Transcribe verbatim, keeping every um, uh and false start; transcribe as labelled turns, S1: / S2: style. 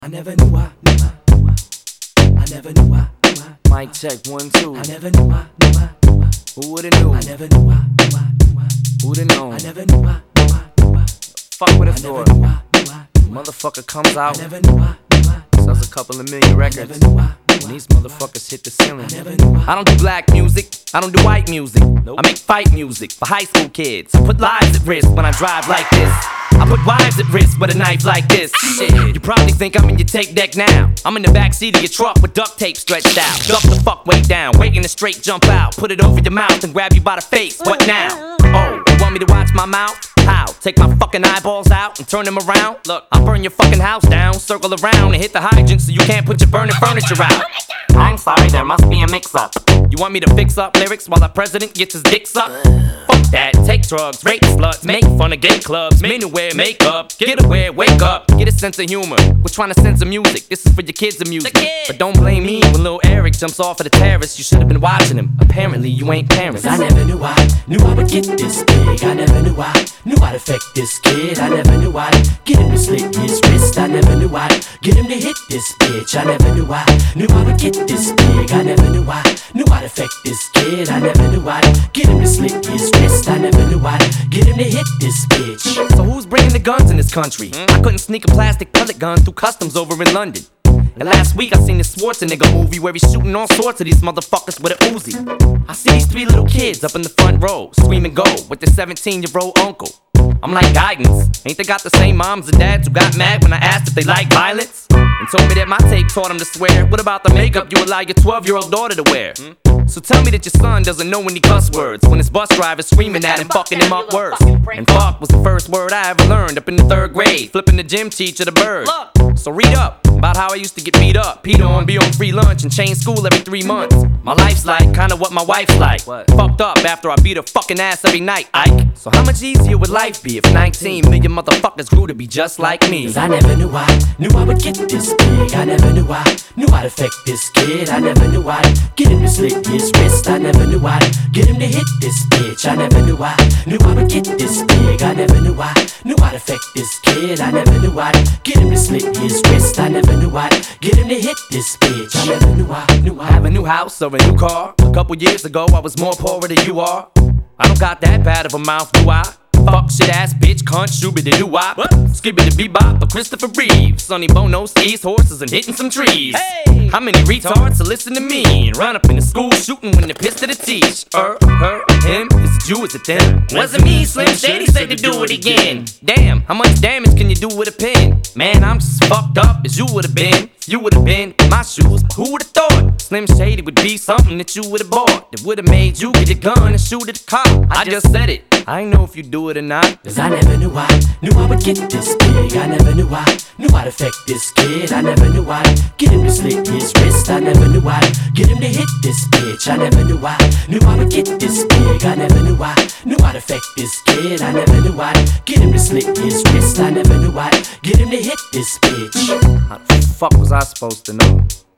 S1: I never knew I, knew I, knew I, I never knew I, knew I.
S2: Mic check one two.
S1: I never knew I, knew I, knew I.
S2: Who woulda knew?
S1: I never knew I, knew I, knew I.
S2: Who'da known?
S1: I never knew I, knew I, knew I.
S2: Fuck with
S1: I
S2: a
S1: never
S2: thought.
S1: knew I, knew I, knew I.
S2: Motherfucker comes
S1: I
S2: out,
S1: never knew I, knew I, knew I.
S2: sells a couple of million
S1: I
S2: records.
S1: never knew I, knew
S2: And
S1: I.
S2: these motherfuckers hit the ceiling.
S1: I never knew I.
S2: I don't do black music, I don't do white music. I make fight music for high school kids. I put lives at risk when I drive like this. I put wives at risk with a knife like this. Shit, you probably think I'm in your tape deck now. I'm in the backseat of your truck with duct tape stretched out. Duck the fuck way down, waiting to straight jump out. Put it over your mouth and grab you by the face. What now? Oh, you want me to watch my mouth? How? Take my fucking eyeballs out and turn them around? Look, I'll burn your fucking house down, circle around and hit the hydrant so you can't put your burning furniture out. I'm sorry, there must be a mix-up. You want me to fix up lyrics while the president gets his dick sucked? Fuck that, take drugs, rape sluts, make fun of gay clubs, men who wear makeup, get away, wake up, get a sense of humor. We're trying to censor music, this is for your kids' amusement. But don't blame me when little Eric jumps off of the terrace. You should have been watching him, apparently you ain't parents.
S1: I never knew I, knew I would get this big. I never knew I, knew I'd affect this kid. I never knew I'd get him to slit his wrist. I never knew I'd get him to hit this bitch. I never knew I, knew I would get this big. I never knew I, knew I'd affect this kid. I never knew I'd get him to slit his wrist. I never knew I'd get him to hit this bitch.
S2: So who's bringing the guns in this country? I couldn't sneak a plastic pellet gun through customs over in London. And last week I seen this Schwarzenegger movie where he's shooting all sorts of these motherfuckers with a Uzi. I see these three little kids up in the front row, screaming go, with their seventeen year old uncle. I'm like, guidance, ain't they got the same moms and dads who got mad when I asked if they like violence? And told me that my tape taught them to swear. What about the makeup you allow your twelve year old daughter to wear? Hmm? So tell me that your son doesn't know any cuss words when his bus driver's screaming at him, fucking him up worse. And fuck was the first word I ever learned up in the third grade, flipping the gym teacher the bird. So read up about how I used to get beat up, peed on, be on free lunch, and change school every three months. My life's like kinda what my wife's like. What? Fucked up after I beat her fucking ass every night, Ike. So how much easier would life be if nineteen million motherfuckers grew to be just like me?
S1: Cause I never knew I, knew I would get this big. I never knew I, knew I'd affect this kid. I never knew I'd get him to slit his wrist. I never knew I'd get him to hit this bitch. I never knew I, knew I would get this big. I never knew I, knew I'd affect this kid. I never knew I'd get him to slit his wrist. I never knew I'd get him to hit this bitch. I never knew I, knew I
S2: have a new house or a new car. A couple years ago I was more poorer than you are. I don't got that bad of a mouth, do I? Fuck shit ass bitch, cunt, shoobity doo wop. Skibbity bebop, but Christopher Reeves. Sonny Bono skis horses and hitting some trees. Hey. How many retards to listen to me and run up in the school shooting when they're pissed to the teach? Er, her, him, is it you, is it them? Wasn't me, Slim Shady said to do it again. Damn, how much damage can you do with a pen? Man, I'm just as fucked up as you would've been. You would've been in my shoes, but who would've thought? Slim Shady would be something that you would've bought, that would've made you get a gun and shoot at the cop. I just said it, I ain't know if you do it or not.
S1: Cause I never knew I, knew I would get this big. I never knew I, knew I'd affect this kid. I never knew I'd get him to slit his wrist. I never knew I'd get him to hit this bitch. I never knew I, knew I would get this big. I never knew I, knew I'd affect this kid. I never knew I'd get him to slit his wrist. I never knew I'd get him to hit this bitch.
S2: How the fuck was I supposed to know?